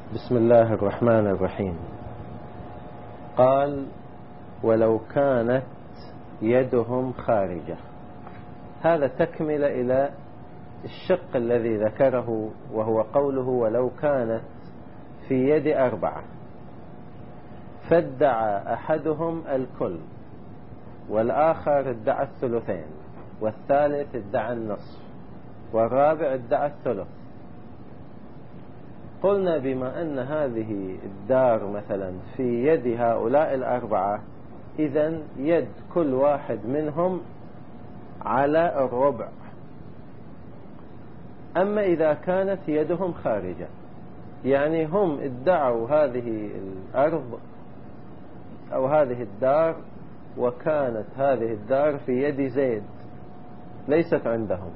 بسم الله الرحمن الرحيم. قال: ولو كانت يدهم خارجة. هذا تكمل إلى الشق الذي ذكره، وهو قوله: ولو كانت في يد 4، فادعى أحدهم الكل، والآخر ادعى الثلثين، والثالث ادعى النصف، والرابع ادعى الثلث. قلنا بما أن هذه الدار مثلا في يد هؤلاء 4، إذن يد كل واحد منهم على الربع. أما إذا كانت يدهم خارجة، يعني هم ادعوا هذه الأرض أو هذه الدار، وكانت هذه الدار في يد زيد ليست عندهم،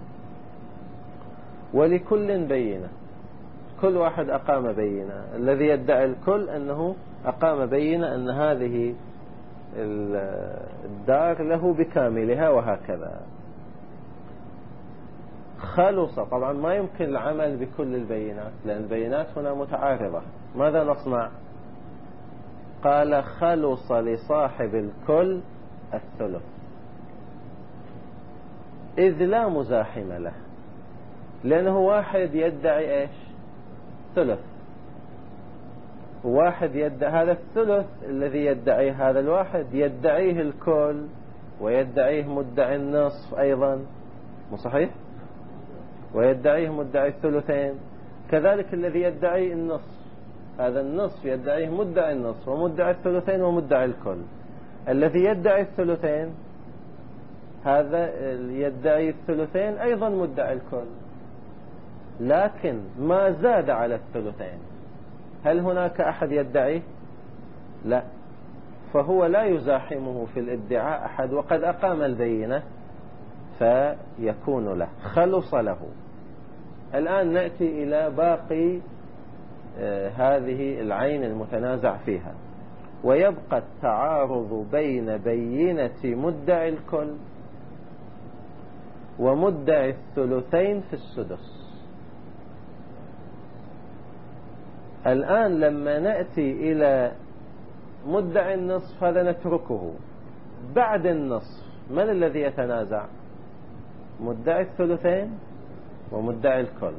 ولكل بينة، كل واحد أقام بينة. الذي يدعي الكل أنه أقام بينة أن هذه الدار له بكاملها، وهكذا. خلص، طبعا ما يمكن العمل بكل البينات، لأن البينات هنا متعارضة. ماذا نصنع؟ قال: خلص لصاحب الكل الثلث، إذ لا مزاحم له، لأنه واحد يدعي إيش؟ ثلث، واحد يدعي هذا الثلث الذي يدعيه هذا الواحد، يدعيه الكل، ويدعيه مدعي النصف أيضا، مو صحيح؟ ويدعيه مدعي الثلثين. كذلك الذي يدعي النصف، هذا النصف يدعيه مدعي النصف ومدعي الثلثين ومدعي الكل. الذي يدعي الثلثين هذا يدعي الثلثين أيضا مدعي الكل، لكن ما زاد على الثلثين. هل هناك أحد يدعيه؟ لا، فهو لا يزاحمه في الادعاء أحد، وقد أقام البينة، فيكون له، خلص له. الآن نأتي إلى باقي هذه العين المتنازع فيها. ويبقى التعارض بين بينة مدعي الكل ومدعي الثلثين في السدس. الآن لما نأتي إلى مدعي النصف، هذا نتركه. بعد النصف من الذي يتنازع؟ مدعي الثلثين ومدعي الكل.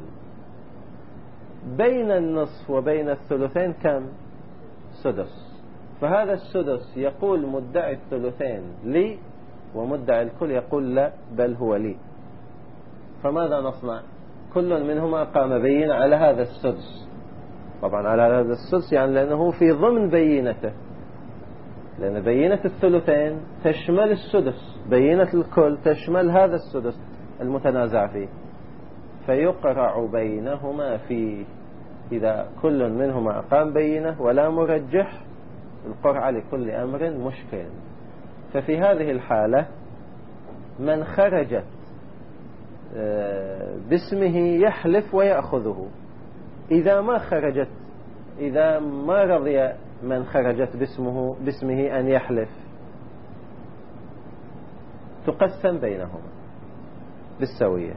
بين النصف وبين الثلثين كم؟ سدس. فهذا السدس يقول مدعي الثلثين لي، ومدعي الكل يقول لا، بل هو لي. فماذا نصنع؟ كل منهما قام بينة على هذا السدس، طبعا على هذا السدس يعني لأنه في ضمن بينته، لأن بينة الثلثين تشمل السدس، بينة الكل تشمل هذا السدس المتنازع فيه. فيقرع بينهما فيه، إذا كل منهما أقام بينة ولا مرجح، القرعة لكل أمر مشكل. ففي هذه الحالة من خرجت باسمه يحلف ويأخذه. إذا ما خرجت، إذا ما رضي من خرجت باسمه أن يحلف، تقسم بينهما بالسوية.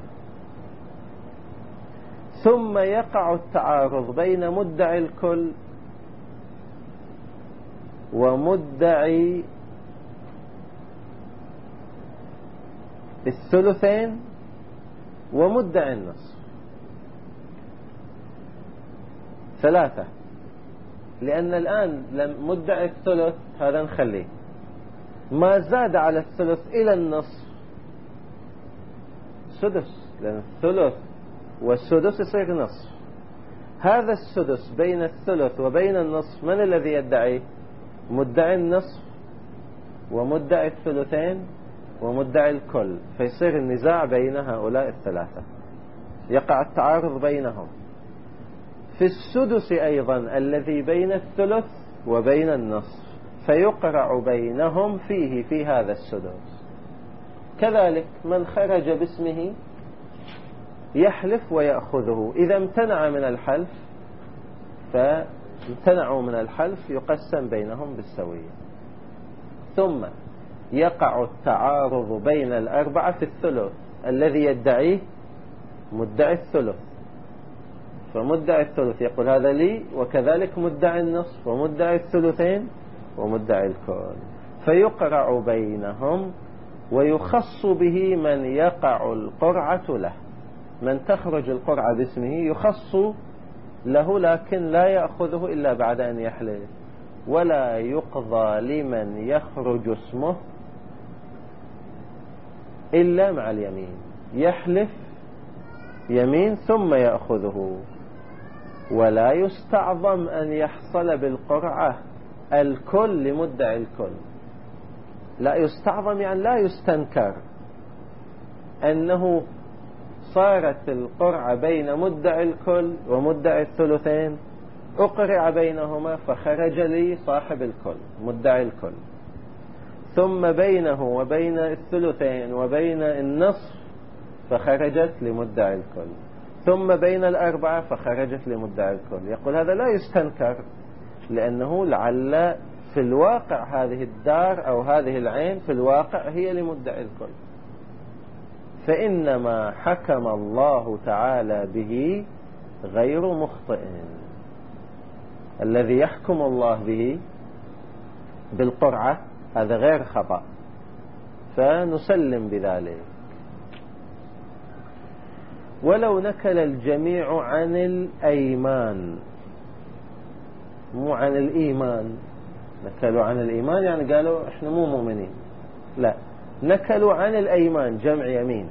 ثم يقع التعارض بين مدعي الكل ومدعي الثلثين ومدعي النصف. 3، لأن الآن مدعي الثلث هذا نخليه، ما زاد على الثلث إلى النصف سدس، لأن الثلث والسدس يصير نصف. هذا السدس بين الثلث وبين النصف من الذي يدعي؟ مدعي النصف ومدعي الثلثين ومدعي الكل. فيصير النزاع بين هؤلاء الثلاثة، يقع التعارض بينهم. في السدس أيضا الذي بين الثلث وبين النصف، فيقرع بينهم فيه في هذا السدس. كذلك من خرج باسمه يحلف ويأخذه. إذا امتنع من الحلف، فامتنعوا من الحلف، يقسم بينهم بالسوية. ثم يقع التعارض بين 4 في الثلث، الذي يدعيه مدعي الثلث، فمدعي الثلث يقول هذا لي، وكذلك مدعي النصف ومدعي الثلثين ومدعي الكل، فيقرع بينهم ويخص به من يقع القرعة له. من تخرج القرعة باسمه يخص له، لكن لا يأخذه إلا بعد أن يحلف، ولا يقضى لمن يخرج اسمه إلا مع اليمين. يحلف يمين ثم يأخذه. ولا يستعظم أن يحصل بالقرعة الكل لمدعي الكل. لا يستعظم يعني لا يستنكر أنه صارت القرعة بين مدعي الكل ومدعي الثلثين، أقرع بينهما فخرج لي صاحب الكل مدعي الكل، ثم بينه وبين الثلثين وبين النصف فخرجت لمدعي الكل، ثم بين الأربعة فخرجت لمدعي الكل. يقول هذا لا يستنكر، لأنه لعل في الواقع هذه الدار أو هذه العين في الواقع هي لمدعي الكل، فإنما حكم الله تعالى به غير مخطئ. الذي يحكم الله به بالقرعة هذا غير خطأ، فنسلم بذلك. ولو نكل الجميع عن الأيمان، مو عن الإيمان، نكلوا عن الإيمان يعني قالوا إحنا مو مؤمنين، لا، نكلوا عن الأيمان جمع يمين.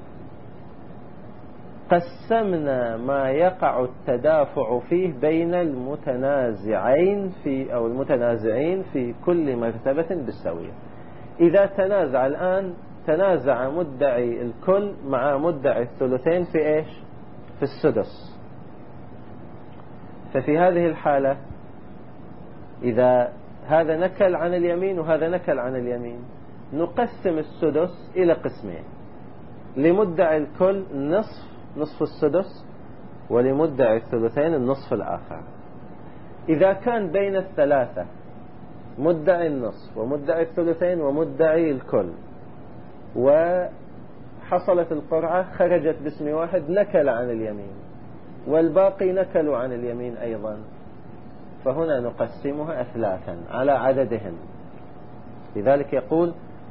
قسمنا ما يقع التدافع فيه بين المتنازعين أو المتنازعين في كل مرتبة بالسوية. إذا تنازع الآن، تنازع مدعي الكل مع مدعي الثلثين في إيش؟ في السدس. ففي هذه الحالة إذا هذا نكل عن اليمين وهذا نكل عن اليمين، نقسم السدس إلى قسمين: لمدعي الكل نصف السدس، ولمدعي الثلثين النصف الآخر. إذا كان بين الثلاثة مدعي النصف ومدعي الثلثين ومدعي الكل وحصلت القرعة، خرجت باسم واحد نكل عن اليمين والباقي نكلوا عن اليمين أيضا، فهنا نقسمها أثلاثا على عددهم. لذلك يقول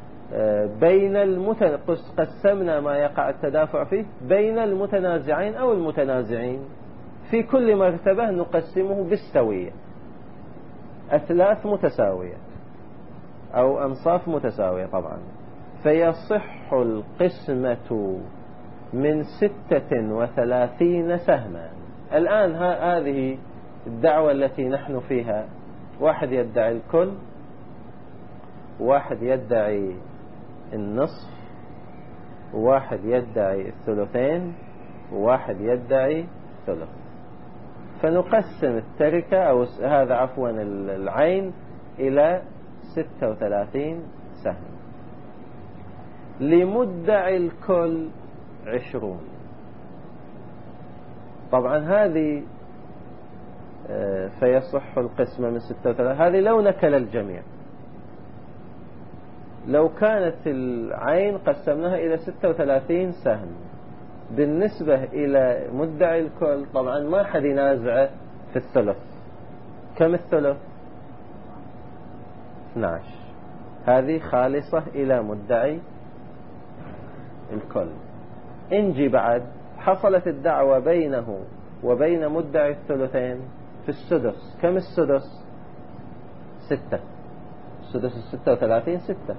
قسمنا ما يقع التدافع فيه بين المتنازعين أو المتنازعين في كل مرتبة نقسمه بالسوية، أثلاث متساوية أو أنصاف متساوية طبعا. فيصح القسمة من 36 سهما. الآن هذه الدعوة التي نحن فيها، واحد يدعي الكل، واحد يدعي النصف، واحد يدعي الثلثين، وواحد يدعي ثلث. فنقسم التركة أو هذا عفوا العين إلى 36 سهم. لمدعي الكل 20. طبعا هذه فيصح القسمة من 36. هذه لو نكل الجميع. لو كانت العين قسمناها إلى 36 سهم، بالنسبة إلى مدعي الكل طبعا ما حد ينازعه في الثلث. كم الثلث؟ 12. هذه خالصة إلى مدعي الكل. انجي بعد حصلت الدعوة بينه وبين مدعي الثلثين في السدس. كم السدس؟ 6. السدس 36 6.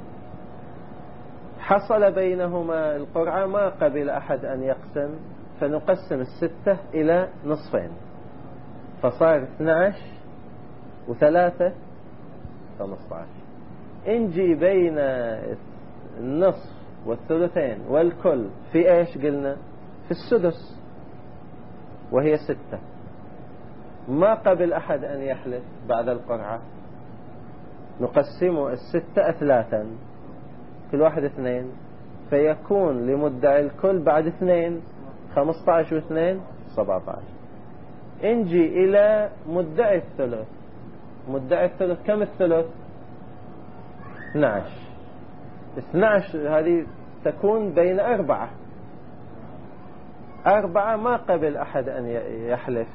حصل بينهما القرعة، ما قبل أحد أن يقسم، فنقسم 6 إلى نصفين، فصار 12 و3 15. انجي بين النصف والثلثين والكل في ايش قلنا؟ في السدس، وهي 6. ما قبل أحد أن يحلف بعد القرعة، نقسم 6 أثلاثا، كل واحد 2، فيكون لمدعي الكل بعد 2 15 و2 17. انجي إلى مدعي الثلث. مدعي الثلث كم الثلث؟ 12. 12 هذه تكون بين 4. 4 ما قبل أحد أن يحلف،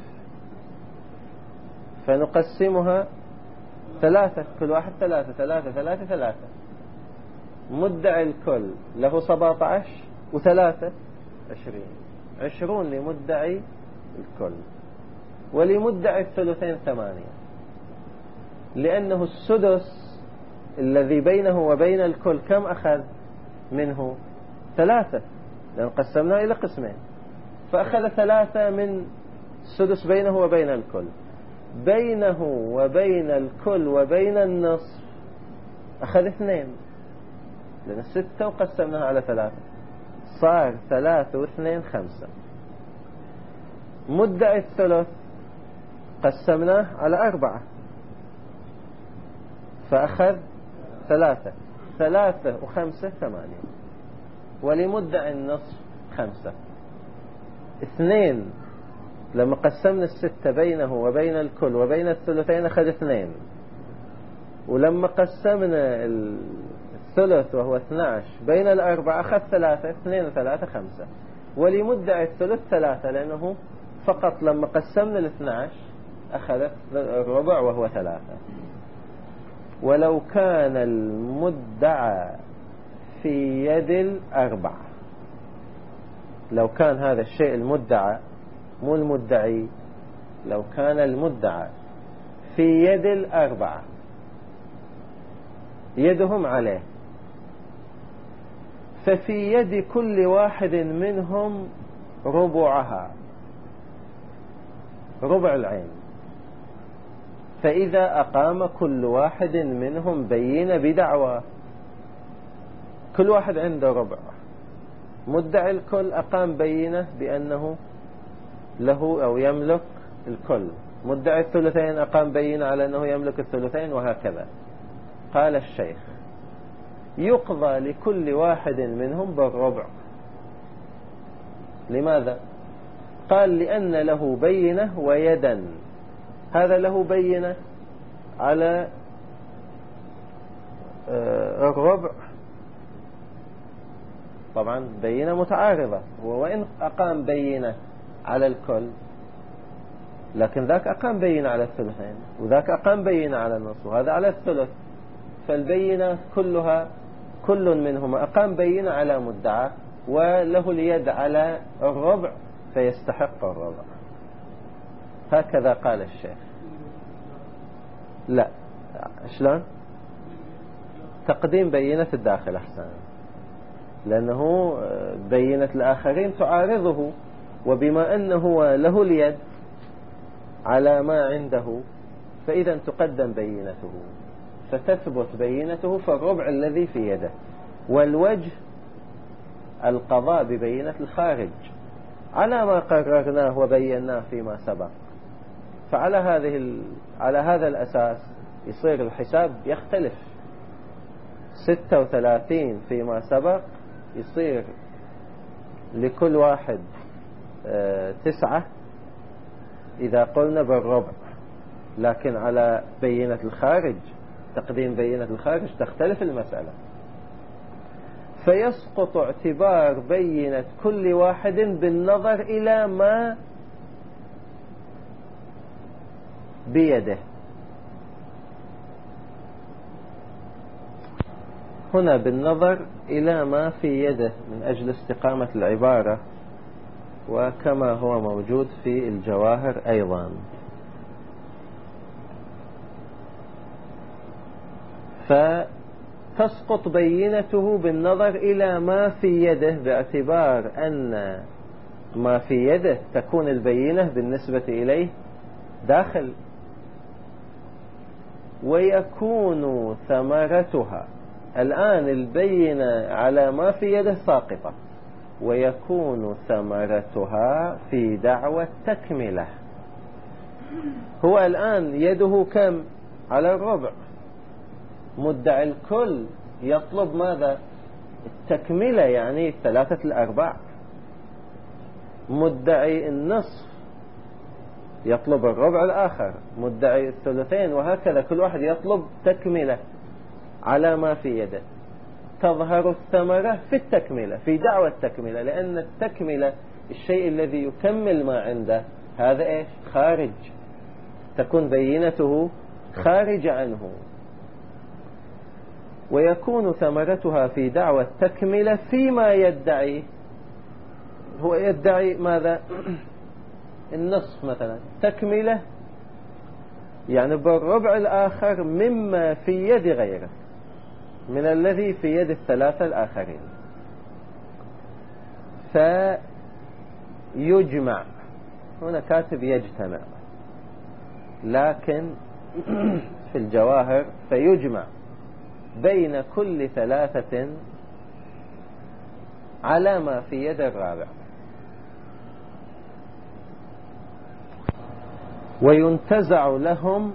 فنقسمها 3، كل واحد 3 3 3 3. مدعي الكل له 17 و3 20 لمدعي الكل، ولمدعي الثلثين 8، لأنه السدس الذي بينه وبين الكل كم أخذ منه؟ 3، لأن قسمناه إلى قسمين، فأخذ 3 من السدس بينه وبين الكل. بينه وبين الكل وبين النصف أخذ 2، لأن 6 وقسمناها على 3 صار 3 و2 5. مدعي الثلث قسمناه على 4 فأخذ 3 و5 8. ولمدعي النصف 5 2، لما قسمنا 6 بينه وبين الكل وبين الثلثين أخذ 2، ولما قسمنا الثلث وهو 12 بين الأربعة أخذ 3 2 و3 5. ولمدعي الثلث 3، لأنه فقط لما قسمنا 12 أخذ الربع وهو 3. ولو كان المدعى في يد 4، لو كان هذا الشيء المدعى مو المدعي، لو كان المدعى في يد 4 يدهم عليه، ففي يد كل واحد منهم ربعها، ربع العين. فإذا أقام كل واحد منهم بينة بدعوى، كل واحد عنده ربع، مدعي الكل أقام بينة بأنه له أو يملك الكل، مدعي الثلثين أقام بينة على أنه يملك الثلثين، وهكذا. قال الشيخ: يقضى لكل واحد منهم بالربع. لماذا؟ قال: لأن له بينة ويدا. هذا له بينة على الربع، طبعا بينة متعارضة، وإن أقام بينة على الكل، لكن ذاك أقام بينة على الثلثين وذاك أقام بينة على النصف وهذا على الثلث، فالبينة كلها كل منهما أقام بينة على مدعى وله اليد على الربع فيستحق الربع. هكذا قال الشيخ. لا، شلون؟ تقديم بينة الداخل أحسن، لأنه بينة الآخرين تعارضه، وبما أنه له اليد على ما عنده فإذا تقدم بينته فتثبت بينته فالربع الذي في يده. والوجه القضاء ببينة الخارج على ما قررناه وبيناه فيما سبق. فعلى على هذا الأساس يصير الحساب يختلف. 36 فيما سبق يصير لكل واحد 9 إذا قلنا بالربع، لكن على بينة الخارج، تقديم بينة الخارج، تختلف المسألة. فيسقط اعتبار بينة كل واحد بالنظر إلى ما بيده. هنا بالنظر إلى ما في يده من أجل استقامة العبارة، وكما هو موجود في الجواهر أيضا. فتسقط بينته بالنظر إلى ما في يده، باعتبار أن ما في يده تكون البينة بالنسبة إليه داخل، ويكون ثمرتها الآن البينة على ما في يده ساقطة، ويكون ثمرتها في دعوى التكملة. هو الآن يده كم؟ على الربع. مدعي الكل يطلب ماذا؟ التكملة، يعني 3/4. مدعي النصف يطلب الربع الآخر، مدعي الثلثين، وهكذا كل واحد يطلب تكملة على ما في يده. تظهر الثمرة في التكملة، في دعوى التكملة، لأن التكملة الشيء الذي يكمل ما عنده هذا إيش؟ خارج، تكون بينته خارج عنه. ويكون ثمرتها في دعوى التكملة فيما يدعي. هو يدعي ماذا؟ النصف مثلا، تكملة يعني بالربع الآخر مما في يد غيره من الذي في يد الثلاثة الآخرين. فيجمع، هنا كاتب يجتمع، لكن في الجواهر فيجمع بين كل ثلاثة على ما في يد الرابع، وينتزع لهم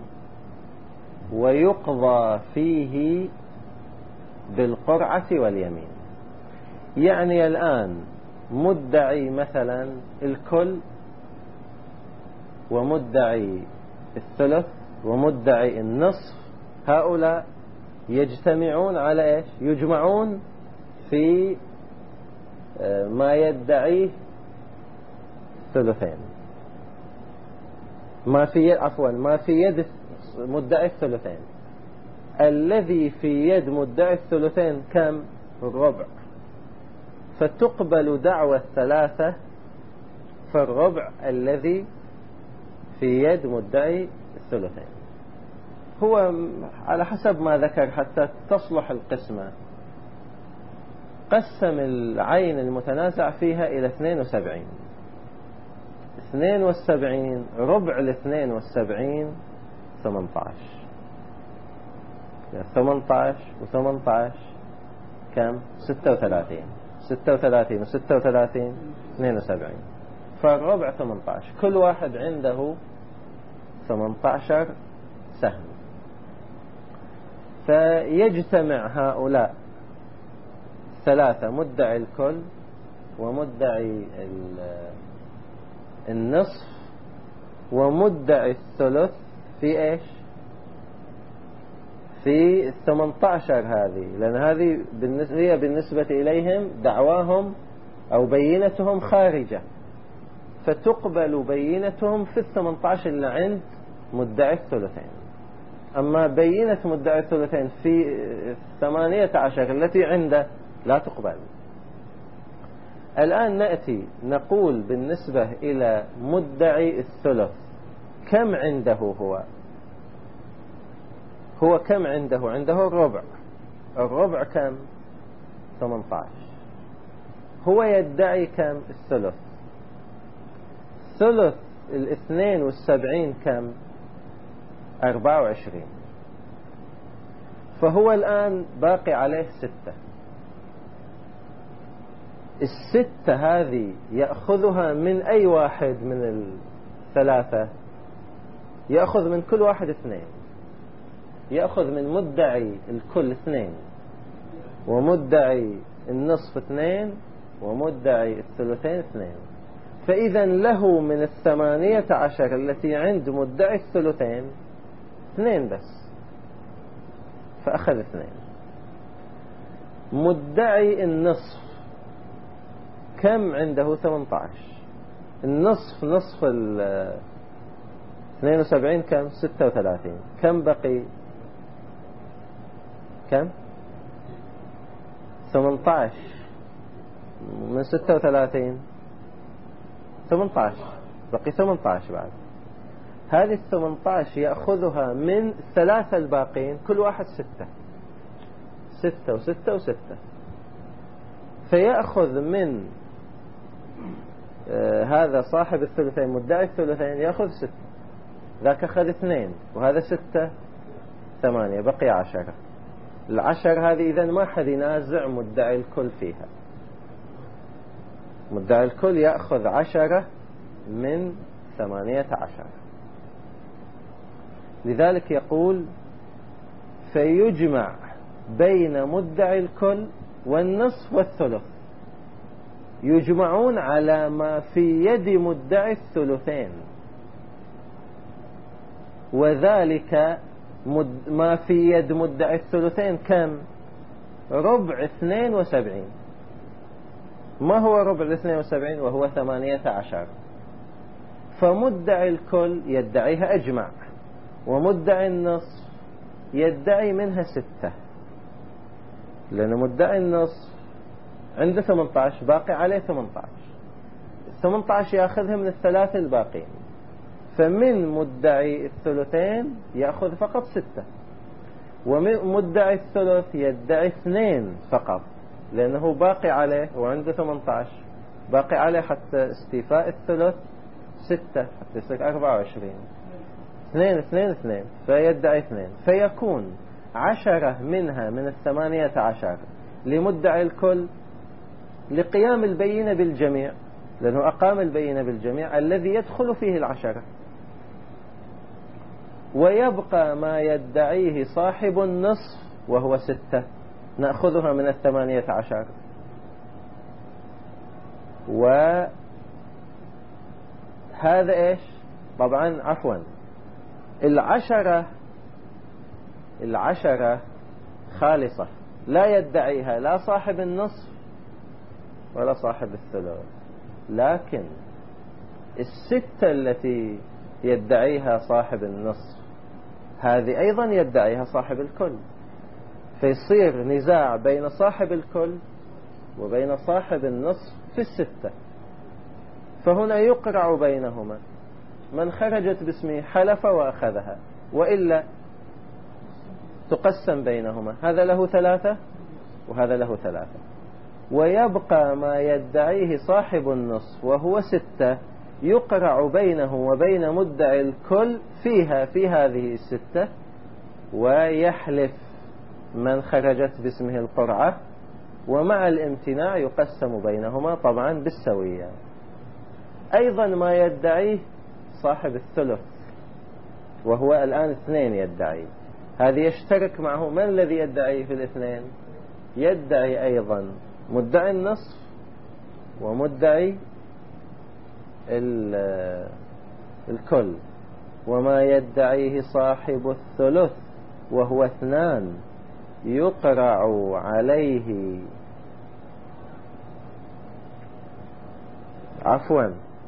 ويقضى فيه بالقرعة واليمين. يعني الآن مدعي مثلا الكل ومدعي الثلث ومدعي النصف، هؤلاء يجتمعون على إيش؟ يجمعون في ما يدعيه الثلثين، ما في يد مدعي الثلثين. الذي في يد مدعي الثلثين كم؟ الربع. فتقبل دعوى الثلاثة فالربع الذي في يد مدعي الثلثين. هو على حسب ما ذكر حتى تصلح القسمة قسم العين المتنازع فيها إلى 72. 72 ربع 72 18. 18 و18 كم؟ 36. 36 و36 72. فالربع 18، كل واحد عنده 18 سهم. فيجتمع هؤلاء ثلاثة، مدعي الكل ومدعي النصف ومدعي الثلث، في ايش؟ في 18 هذه، لأن هذه هي بالنسبة إليهم دعواهم أو بينتهم خارجة، فتقبل بينتهم في 18 اللي عند مدعي الثلثين. أما بينة مدعي الثلثين في 18 التي عنده لا تقبل. الآن نأتي نقول بالنسبة إلى مدعي الثلث كم عنده هو كم عنده؟ عنده الربع. الربع كم؟ 18. هو يدعي كم؟ الثلث. ثلث 72 كم؟ 24. فهو الآن باقي عليه 6. الستة هذه يأخذها من أي واحد من الثلاثة؟ يأخذ من كل واحد 2. يأخذ من مدعي الكل 2 ومدعي النصف 2 ومدعي الثلثين 2. فإذا له من 18 التي عند مدعي الثلثين 2 بس، فأخذ 2. مدعي النصف كم عنده؟ 18. النصف نصف 72 كم؟ 36. كم بقي؟ كم؟ 18 من 36 18 بقي 18 بعد. هذه 18 يأخذها من الثلاثة الباقين، كل واحد 6 6 و6 و6. فيأخذ من هذا صاحب الثلثين مدعي الثلثين يأخذ 6، ذاك أخذ 2 وهذا 6 8، بقي 10. 10 هذه إذن ما حد ينازع مدعي الكل فيها. مدعي الكل يأخذ 10 من 18. لذلك يقول فيجمع بين مدعي الكل والنصف والثلث، يجمعون على ما في يد مدعي الثلثين، وذلك ما في يد مدعي الثلثين كم؟ ربع 72. ما هو ربع 72؟ وهو 18. فمدعي الكل يدعيها أجمع، ومدعي النصف يدعي منها 6، لأن مدعي النصف عنده 18 باقي عليه 18 يأخذها من الثلاثة الباقين، فمن مدعي الثلثين يأخذ فقط 6، ومدعي الثلث يدعي 2 فقط، لأنه باقي عليه وعنده 18 باقي عليه حتى استيفاء الثلث 6 حتى يصير 24. 2 فيدعي 2، فيكون 10 منها من 18 لمدعي الكل لقيام البينة بالجميع، لأنه أقام البينة بالجميع الذي يدخل فيه 10، ويبقى ما يدعيه صاحب النصف وهو 6 نأخذها من 18. وهذا إيش؟ طبعا عفوا، 10 خالصة لا يدعيها لا صاحب النصف ولا صاحب الثلث، لكن 6 التي يدعيها صاحب النصف هذه أيضا يدعيها صاحب الكل، فيصير نزاع بين صاحب الكل وبين صاحب النصف في 6، فهنا يقرع بينهما، من خرجت باسمه حلف وأخذها، وإلا تقسم بينهما، هذا له 3 وهذا له 3، ويبقى ما يدعيه صاحب النصف وهو 6 يقرع بينه وبين مدعي الكل فيها في هذه 6، ويحلف من خرجت باسمه القرعة، ومع الامتناع يقسم بينهما طبعا بالسوية. أيضا ما يدعيه صاحب الثلث وهو الآن 2 يدعي، هذه يشترك معه من الذي يدعي في 2؟ يدعي أيضا مدعي النصف ومدعي الكل، وما يدعيه صاحب الثلث وهو 2 يقرع عليه عفوا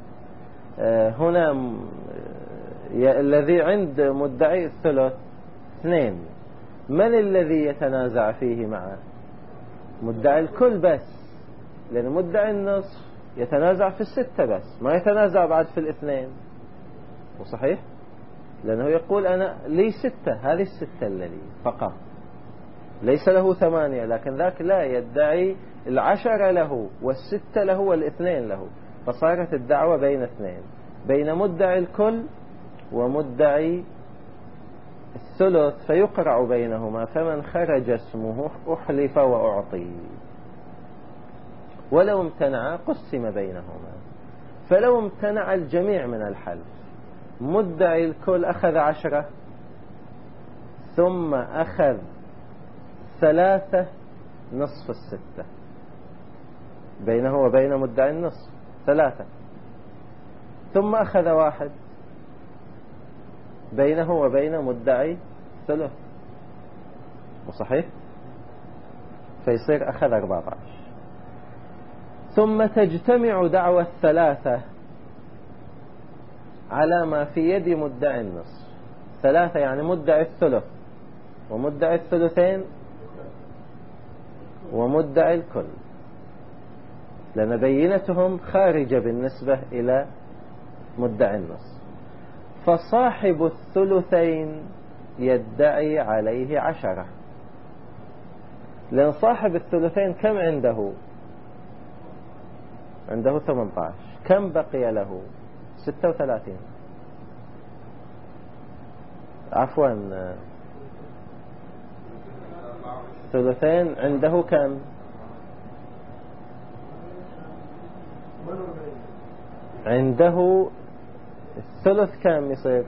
هنا الذي عند مدعي الثلث 2، من الذي يتنازع فيه معه؟ مدعي الكل بس، لأن مدعي النصف يتنازع في 6 بس، ما يتنازع بعد في 2، وصحيح لأنه يقول أنا لي 6، هذه 6 الذي فقط، ليس له 8، لكن ذاك لا يدعي 10 له وال6 له وال2 له، فصارت الدعوة بين 2، بين مدعي الكل ومدعي الثلث، فيقرع بينهما، فمن خرج اسمه أحلف وأعطي، ولو امتنع قسم بينهما. فلو امتنع الجميع من الحلف، مدعي الكل أخذ 10 ثم أخذ 3 نصف 6 بينه وبين مدعي النصف 3، ثم أخذ 1 بينه وبين مدعي ثلث، وصحيح فيصير أخذ 14، ثم تجتمع دعوى الثلاثة على ما في يد مدعي النصف. 3 يعني مدعي الثلث ومدعي الثلثين ومدعي الكل، لأن بينتهم خارجة بالنسبة إلى مدعي النصف. فصاحب الثلثين يدعي عليه 10، لأن صاحب الثلثين كم عنده؟ عنده 18، كم بقي له؟ 36 عفوا، ثلثين عنده كم؟ عنده الثلث كم يصير؟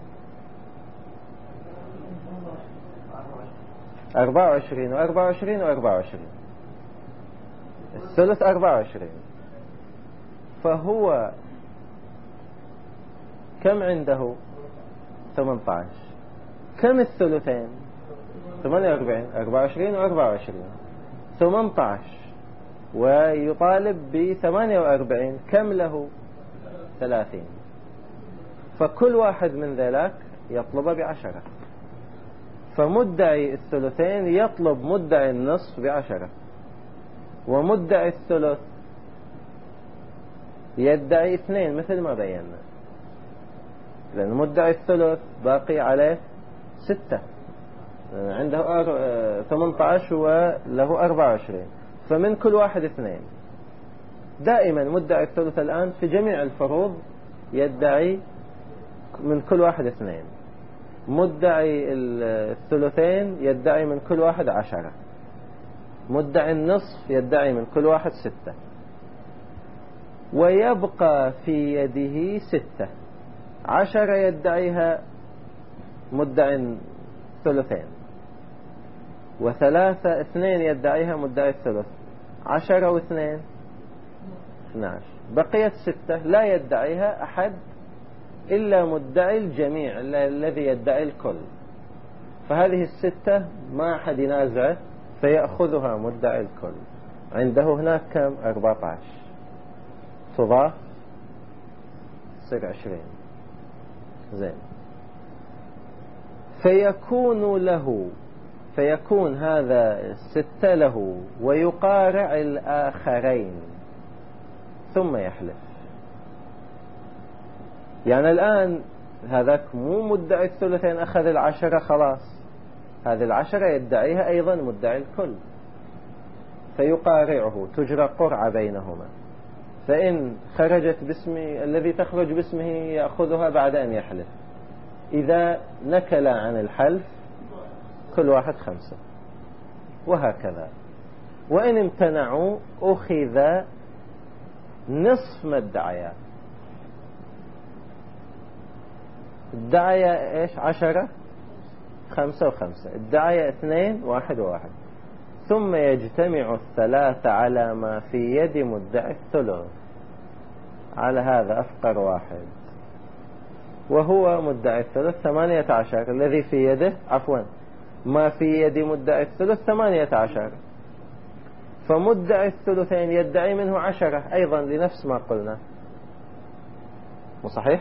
24 و24 و24، الثلث 24، فهو كم عنده؟ 18. كم الثلثين؟ 48، 24 و24، 18 ويطالب ب48 كم له؟ 30. فكل واحد من ذلك يطلب ب10. فمدعي الثلثين يطلب مدعي النصف ب10، ومدعي الثلث يدعي 2 مثل ما بينا، لأن مدعي الثلث باقي عليه 6، عنده 18 وله 24، فمن كل واحد 2. دائما مدعي الثلث الآن في جميع الفروض يدعي من كل واحد 2. مدعي الثلثين يدعي من كل واحد 10. مدعي النصف يدعي من كل واحد 6. ويبقى في يده 6. 10 يدعيها مدعي الثلثين، وثلاثة 2 يدعيها مدعي الثلث. 10 و2 12. بقيت 6 لا يدعيها أحد إلا مدعي الجميع الذي يدعي الكل. فهذه 6 ما أحد ينازعه، فيأخذها مدعي الكل. عنده هناك كم؟ 14 تضاف تصير 20. زين. فيكون هذا 6 له، ويقارع الآخرين ثم يحلف. يعني الآن هذاك مو مدعي الثلثين أخذ 10 خلاص، هذه 10 يدعيها أيضا مدعي الكل، فيقارعه، تجرى قرعة بينهما. فإن خرجت باسمه الذي تخرج باسمه يأخذها بعد أن يحلف. إذا نكل عن الحلف كل واحد 5، وهكذا. وإن امتنعوا أخذ نصف ما ادعيا. ادعيا إيش؟ 10 5 و5، ادعيا 2 1 و1. ثم يجتمع 3 على ما في يد مدعي الثلث، على هذا أفقر واحد، وهو مدعي الثلث 18 الذي في يده، ما في يد مدعي الثلث 18. فمدعي الثلثين يدعي منه 10 أيضا لنفس ما قلنا، مو صحيح؟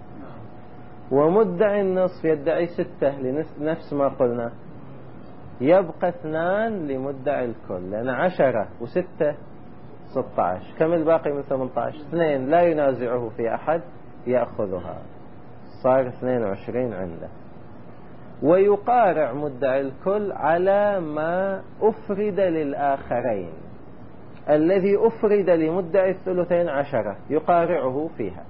ومدعي النصف يدعي 6 لنفس ما قلنا. يبقى 2 لمدعي الكل، لأن 10 و6 16. كم الباقي من 18؟ 2 لا ينازعه في أحد، يأخذها، صار 22 عنده. ويقارع مدعي الكل على ما أفرد للآخرين. الذي أفرد لمدعي الثلثين 10 يقارعه فيها،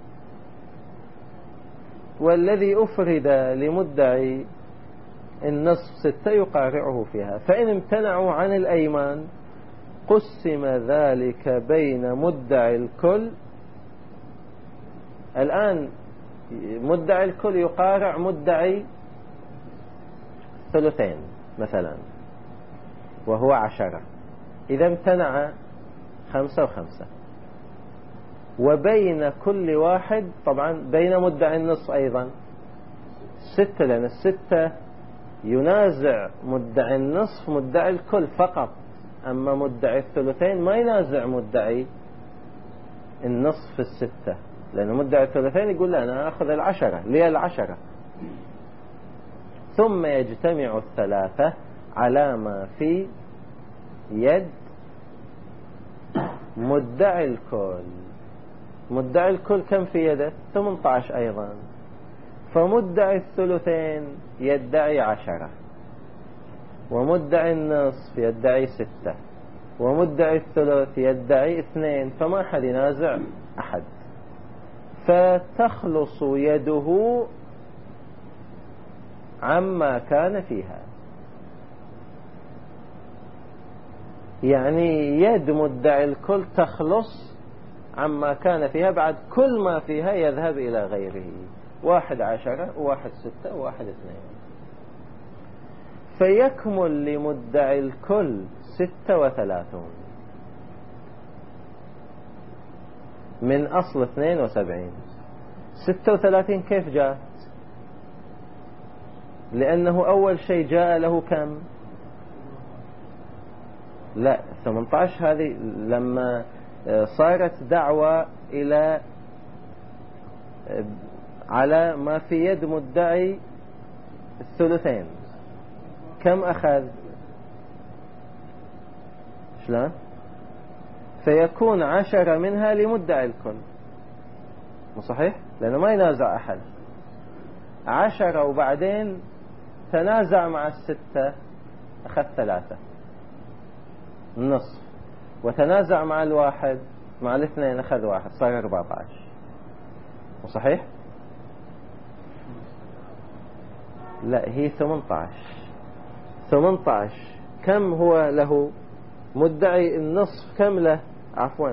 والذي أفرد لمدعي النصف 6 يقارعه فيها. فإن امتنعوا عن الأيمان قسم ذلك بين مدعي الكل. الآن مدعي الكل يقارع مدعي ثلثين مثلا وهو 10، إذا امتنع 5 و5. وبين كل واحد، طبعا بين مدعي النصف أيضا 6، لأن 6 ينازع مدعي النصف مدعي الكل فقط، أما مدعي الثلثين ما ينازع مدعي النصف 6، لأن مدعي الثلثين يقول لا أنا أخذ 10 لي 10. ثم يجتمع 3 على ما في يد مدعي الكل. مدعي الكل كم في يده؟ 18 أيضا. فمدعي الثلثين يدعي 10، ومدعي النصف يدعي 6، ومدعي الثلث يدعي 2، فما أحد ينازع أحد. فتخلص يده عما كان فيها، يعني يد مدعي الكل تخلص عما كان فيها، بعد كل ما فيها يذهب إلى غيره. 1 10 و1 6 و1 2. فيكمل لمدعي الكل 36 من أصل 72. 36 كيف جاء؟ لأنه أول شيء جاء له كم؟ لا 18 هذه لما صارت دعوة إلى على ما في يد مدعي الثلثين، كم أخذ؟ شلون؟ فيكون 10 منها لمدعي الكل، مو صحيح؟ لأنه ما ينازع أحد. 10 وبعدين تنازع مع 6 أخذ 3 النصف، وتنازع مع 1 مع 2 أخذ 1، صار 14. مو صحيح؟ لا هي 18 كم هو له مدعي النصف؟ كم له؟ عفوا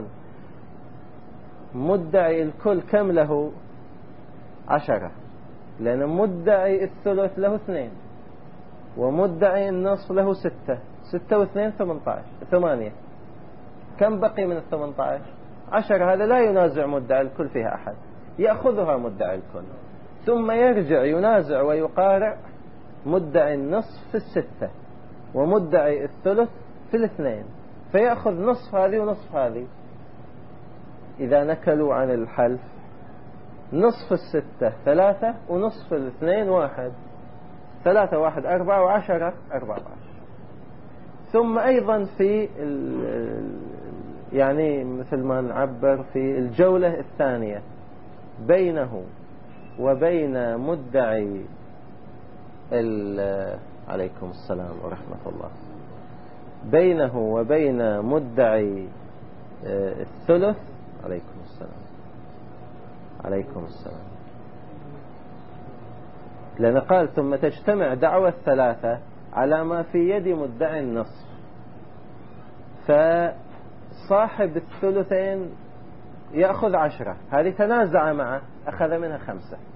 مدعي الكل كم له؟ 10، لأن مدعي الثلث له 2 ومدعي النصف له 6 و2 8. كم بقي من 18؟ 10. هذا لا ينازع مدعي الكل فيها أحد، يأخذها مدعي الكل، ثم يرجع ينازع ويقارع مدعي النصف في 6 ومدعي الثلث في 2، فيأخذ نصف هذه ونصف هذه. إذا نكلوا عن الحلف نصف 6 3 ونصف 2 1، 3 1 4 و10 14. ثم أيضا في يعني مثل ما نعبر في الجولة الثانية بينه وبين مدعي عليكم السلام ورحمة الله، بينه وبين مدعي الثلث، عليكم السلام، لأن قال ثم تجتمع دعوى الثلاثة على ما في يد مدعي النصف، فصاحب الثلثين يأخذ 10، هذه تنازع معه أخذ منها 5،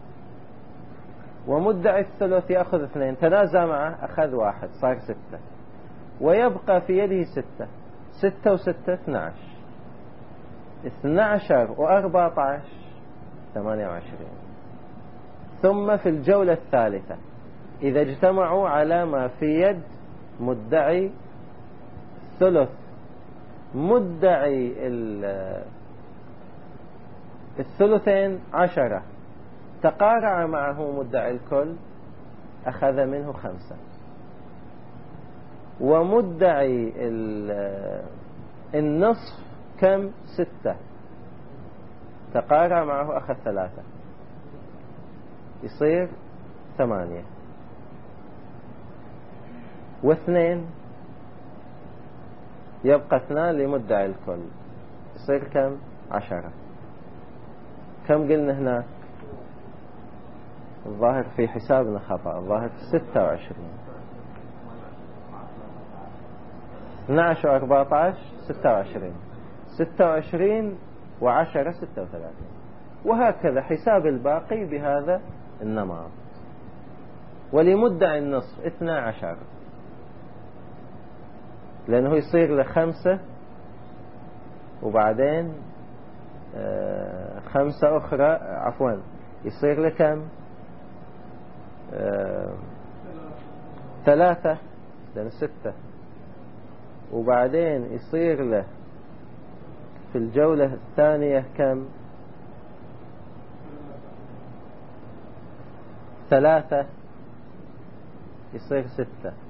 ومدعي الثلث يأخذ 2 تنازع معه أخذ 1 صار 6، ويبقى في يده 6 و6 12 و14 28. ثم في الجولة الثالثة إذا اجتمعوا على ما في يد مدعي الثلث، مدعي الثلثين 10 تقارع معه مدعي الكل أخذ منه 5، ومدعي النصف كم؟ 6 تقارع معه أخذ 3، يصير 8 و2 يبقى 2 لمدعي الكل، يصير كم؟ 10. كم قلنا هناك؟ الظاهر في حسابنا خطأ، الظاهر 26. 12 و14 26 و10 36، وهكذا حساب الباقي بهذا النمط. ولمدعي النصف 12، لأنه يصير له 5 وبعدين 5 أخرى، عفوا يصير له كم؟ 3 لأنه 6، وبعدين يصير له في الجولة الثانية كم؟ 3 يصير 6،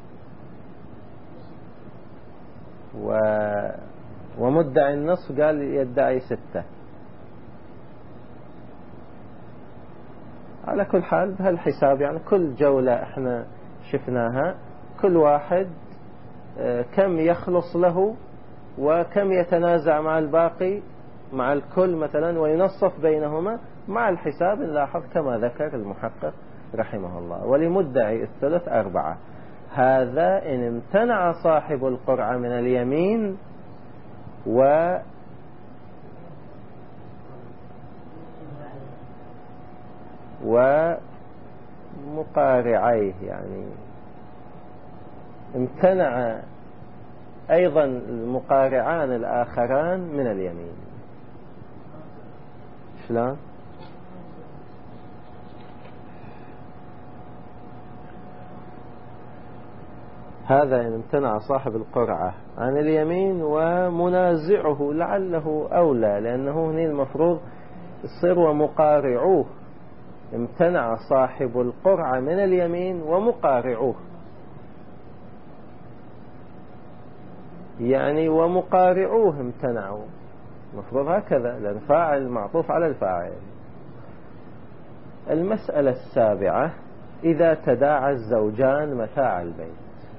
ومدعي النصف قال يدعي 6. على كل حال بهالحساب يعني كل جولة احنا شفناها كل واحد كم يخلص له وكم يتنازع مع الباقي مع الكل مثلا، وينصف بينهما مع الحساب نلاحظ كما ذكر المحقق رحمه الله. ولمدعي الثلث 4، هذا إن امتنع صاحب القرعة من اليمين ومقارعيه، يعني امتنع أيضا المقارعان الآخران من اليمين. شلون؟ هذا إن امتنع صاحب القرعة عن اليمين ومنازعه لعله أولى، لأنه هنا المفروض يصير ومقارعوه. امتنع صاحب القرعة من اليمين ومقارعوه، يعني ومقارعوه امتنعوا، مفروض هكذا لأن فاعل معطوف على الفاعل. المسألة السابعة: إذا تداعى الزوجان متاع البيت،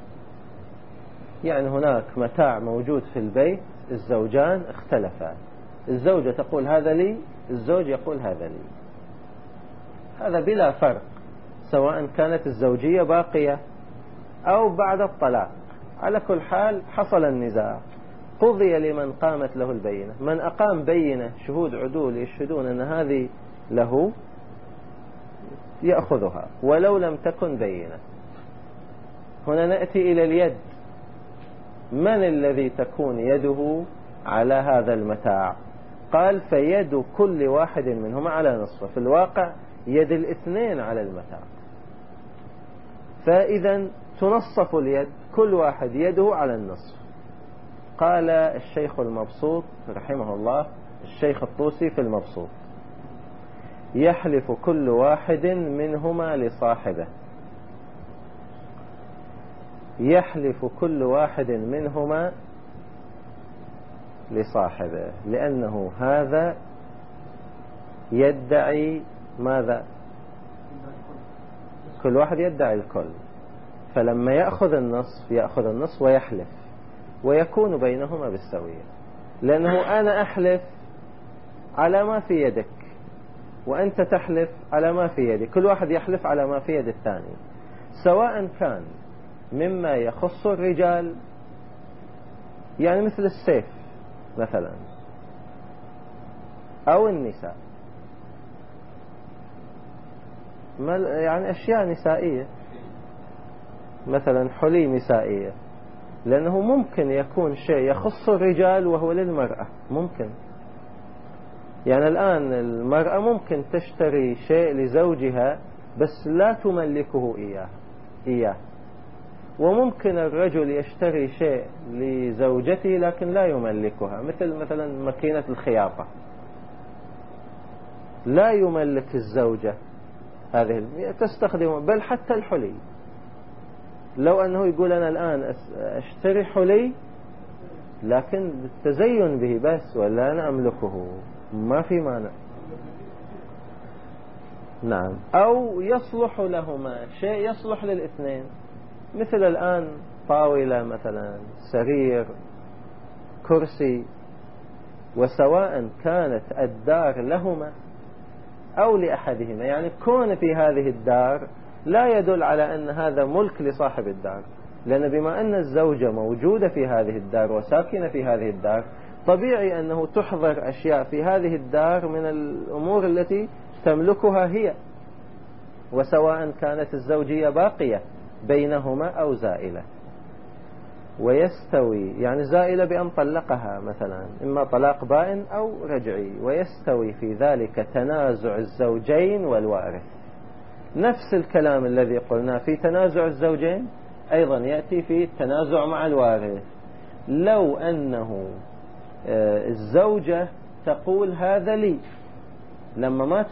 يعني هناك متاع موجود في البيت، الزوجان اختلفا، الزوجة تقول هذا لي، الزوج يقول هذا لي، هذا بلا فرق سواء كانت الزوجية باقية أو بعد الطلاق، على كل حال حصل النزاع، قضي لمن قامت له البينة. من أقام بينة شهود عدول يشهدون أن هذه له يأخذها ولو لم تكن بينة. هنا نأتي إلى اليد، من الذي تكون يده على هذا المتاع؟ قال فيد كل واحد منهما على نصفه، في الواقع يد الاثنين على المتاع، فإذا تنصف اليد، كل واحد يده على النصف. قال الشيخ المبسوط رحمه الله، الشيخ الطوسي في المبسوط: يحلف كل واحد منهما لصاحبه، يحلف كل واحد منهما لصاحبه، لأنه هذا يدعي ماذا؟ كل واحد يدعي الكل، فلما يأخذ النصف يأخذ النصف ويحلف، ويكون بينهما بالسوية، لأنه أنا أحلف على ما في يدك وأنت تحلف على ما في يدي، كل واحد يحلف على ما في يد الثاني، سواء كان مما يخص الرجال، يعني مثل السيف مثلا، أو النساء، يعني أشياء نسائية مثلا حلي نسائية، لأنه ممكن يكون شيء يخص الرجال وهو للمرأة، ممكن، يعني الآن المرأة ممكن تشتري شيء لزوجها بس لا تملكه إياه، وممكن الرجل يشتري شيء لزوجته لكن لا يملكها، مثلا ماكينة الخياطة لا يملك الزوجة هذه تستخدمه، بل حتى الحلي، لو أنه يقول أنا الآن أشتري حلي لكن بالتزين به بس ولا أنا أملكه، ما في مانع. نعم، أو يصلح لهما شيء يصلح للاثنين، مثل الآن طاولة مثلا، سرير، كرسي، وسواء كانت الدار لهما أو لأحدهما، يعني كون في هذه الدار لا يدل على أن هذا ملك لصاحب الدار، لأن بما أن الزوجة موجودة في هذه الدار وساكنة في هذه الدار، طبيعي أنه تحضر أشياء في هذه الدار من الأمور التي تملكها هي، وسواء كانت الزوجية باقية بينهما أو زائلة. ويستوي، يعني زائلة بأن طلقها مثلا، إما طلاق بائن أو رجعي، ويستوي في ذلك تنازع الزوجين والوارث. نفس الكلام الذي قلنا في تنازع الزوجين أيضا يأتي في التنازع مع الوارث. لو أنه الزوجة تقول هذا لي، لما مات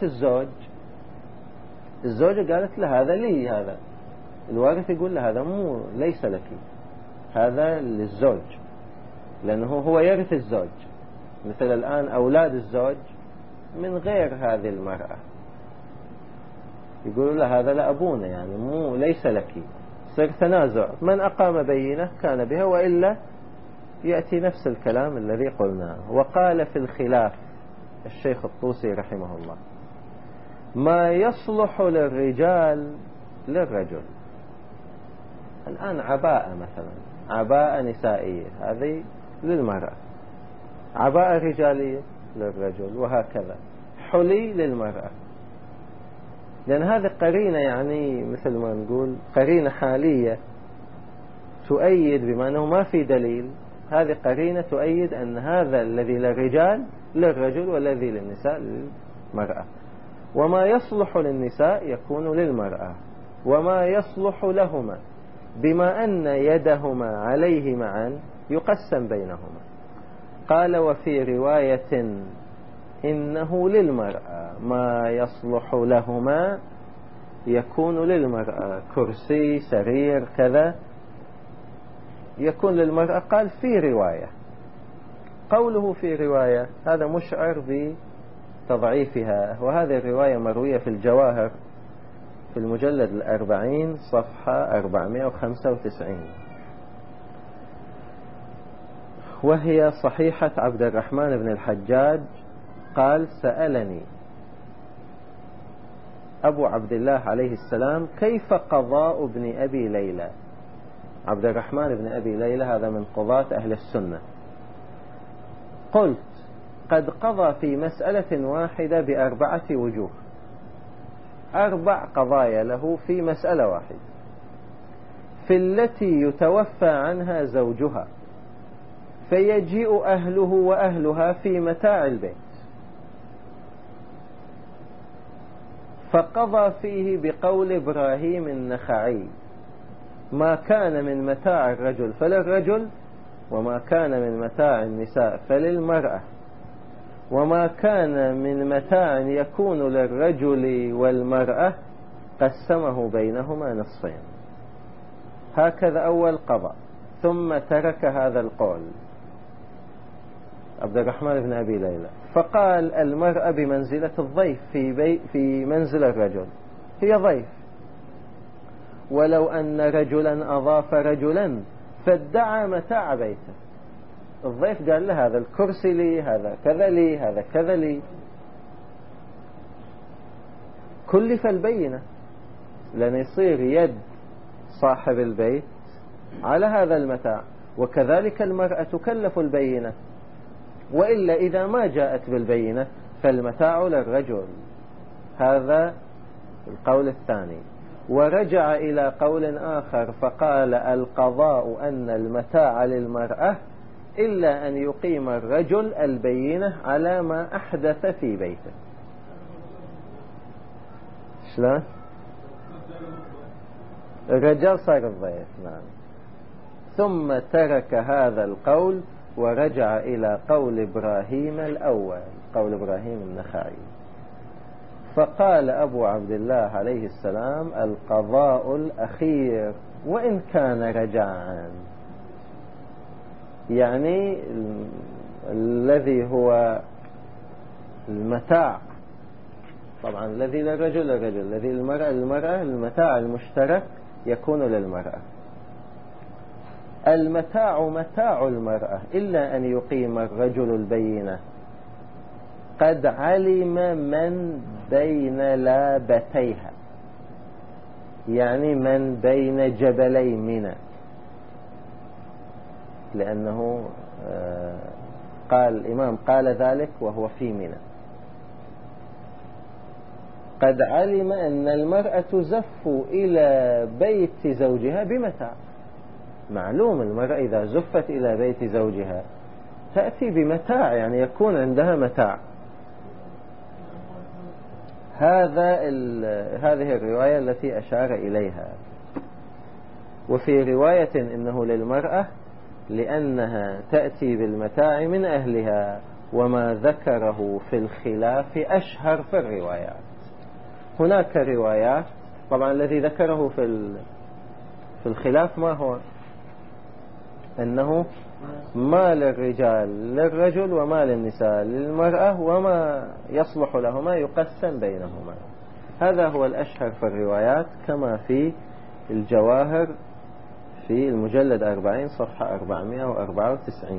الزوجة قالت له هذا لي، هذا الوارث يقول له هذا ليس لك، هذا للزوج، لأنه هو يرث الزوج، مثل الآن أولاد الزوج من غير هذه المرأة، يقولوا له هذا لأبونا، يعني ليس لك، صار تنازع، من أقام بينة كان بها، وإلا يأتي نفس الكلام الذي قلناه. وقال في الخلاف الشيخ الطوسي رحمه الله: ما يصلح للرجال للرجل. الآن عباءة مثلا، عباءة نسائية هذه للمرأة، عباءة رجالية للرجل، وهكذا حلي للمرأة، لأن هذه قرينة، يعني مثل ما نقول قرينة حالية تؤيد، بما أنه ما في دليل، هذه قرينة تؤيد أن هذا الذي للرجال للرجل والذي للنساء للمرأة، وما يصلح للنساء يكون للمرأة، وما يصلح لهما بما أن يدهما عليه معا يقسم بينهما. قال وفي رواية إنه للمرأة ما يصلح لهما يكون للمرأة، كرسي سرير كذا يكون للمرأة. قال في رواية، قوله في رواية هذا مشعر بتضعيفها، وهذه الرواية مروية في الجواهر في المجلد 40 صفحة 495، وهي صحيحة عبد الرحمن بن الحجاج قال سألني أبو عبد الله عليه السلام كيف قضاء ابن أبي ليلى. عبد الرحمن بن أبي ليلى هذا من قضاة أهل السنة. قلت قد قضى في مسألة واحدة ب4 وجوه، 4 قضايا له في مسألة واحدة، في التي يتوفى عنها زوجها فيجيء أهله وأهلها في متاع البيت، فقضى فيه بقول إبراهيم النخعي ما كان من متاع الرجل فللرجل، وما كان من متاع النساء فللمرأة، وما كان من متاع يكون للرجل والمرأة قسمه بينهما نصفين. هكذا أول قضاء، ثم ترك هذا القول عبد الرحمن بن أبي ليلى، فقال المرأة بمنزلة الضيف في منزل الرجل، هي ضيف، ولو أن رجلا أضاف رجلا فادعى متاع بيته، الضيف قال له هذا الكرسي لي، هذا كذا لي، هذا كذا لي، كلف البينة، لأن يصير يد صاحب البيت على هذا المتاع، وكذلك المرأة تكلف البينة، وإلا إذا ما جاءت بالبينة فالمتاع للرجل. هذا القول الثاني. ورجع إلى قول آخر فقال القضاء أن المتاع للمرأة إلا أن يقيم الرجل البينة على ما أحدث في بيته. شلون؟ الرجال صار الضيف، نعم. ثم ترك هذا القول ورجع إلى قول إبراهيم الأول، قول إبراهيم النخعي، فقال أبو عبد الله عليه السلام القضاء الأخير وإن كان رجعا، يعني الذي هو المتاع، طبعا الذي للرجل للرجل، الذي للمرأة المتاع المشترك يكون للمرأة. المتاع متاع المرأة إلا أن يقيم الرجل البينة قد علم من بين لابتيها، يعني من بين جبلي منى، لأنه قال الإمام قال ذلك وهو في منى. قد علم أن المرأة تزف إلى بيت زوجها بمتاع، معلوم المرأة إذا زفت إلى بيت زوجها تأتي بمتاع، يعني يكون عندها متاع. هذه الرواية التي أشار إليها. وفي رواية إنه للمرأة لأنها تأتي بالمتاع من أهلها، وما ذكره في الخلاف أشهر في الروايات. هناك روايات، طبعا الذي ذكره في الخلاف ما هو؟ أنه ما للرجال للرجل وما للنساء للمرأة، وما يصلح لهما يقسم بينهما. هذا هو الأشهر في الروايات كما في الجواهر في المجلد 40 صفحة 494.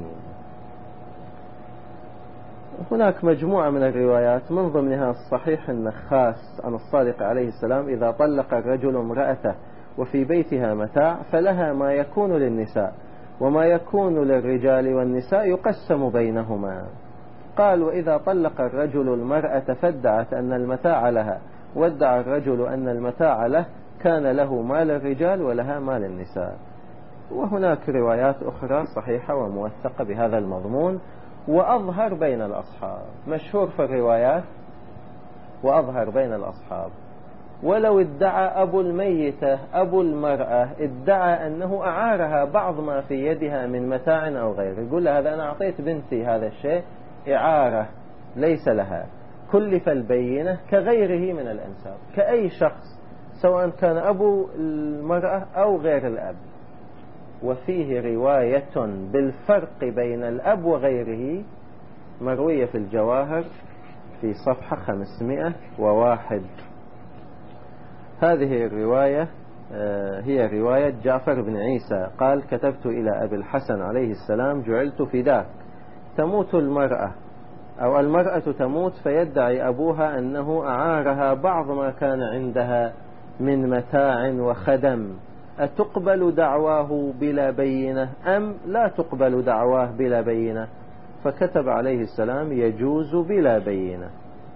هناك مجموعة من الروايات من ضمنها الصحيح النخاس عن الصادق عليه السلام إذا طلق الرجل امرأته وفي بيتها متاع فلها ما يكون للنساء وما يكون للرجال والنساء يقسم بينهما. قال وإذا طلق الرجل المرأة فادعت أن المتاع لها وادعى الرجل أن المتاع له كان له ما للرجال ولها ما للنساء. وهناك روايات أخرى صحيحة وموثقة بهذا المضمون، وأظهر بين الأصحاب، مشهور في الروايات وأظهر بين الأصحاب ولو ادعى أبو الميتة أبو المرأة ادعى أنه أعارها بعض ما في يدها من متاع أو غيره، يقول له هذا أنا أعطيت بنتي هذا الشيء إعارة ليس لها، كلف البينة كغيره من الأنساب، كأي شخص سواء كان أبو المرأة أو غير الأب. وفيه رواية بالفرق بين الأب وغيره مروية في الجواهر في صفحة 501. هذه الرواية هي رواية جعفر بن عيسى قال: كتبت إلى أبي الحسن عليه السلام: جعلت فداك، تموت المرأة أو المرأة تموت فيدعي أبوها أنه أعارها بعض ما كان عندها من متاع وخدم، أتقبل دعواه بلا بينة أم لا تقبل دعواه بلا بينة؟ فكتب عليه السلام: يجوز بلا بينة.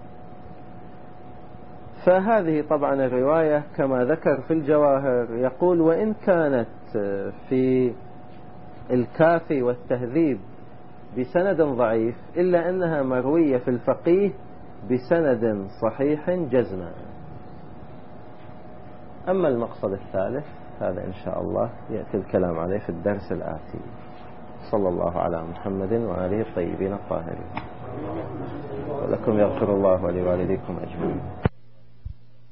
فهذه طبعا الرواية كما ذكر في الجواهر يقول: وإن كانت في الكافي والتهذيب بسند ضعيف إلا أنها مروية في الفقيه بسند صحيح جزما. أما المقصد الثالث هذا إن شاء الله يأتي الكلام عليه في الدرس الآتي. صلى الله على محمد وآله الطيبين الطاهرين. ولكم يغفر الله ولوالديكم أجمعين.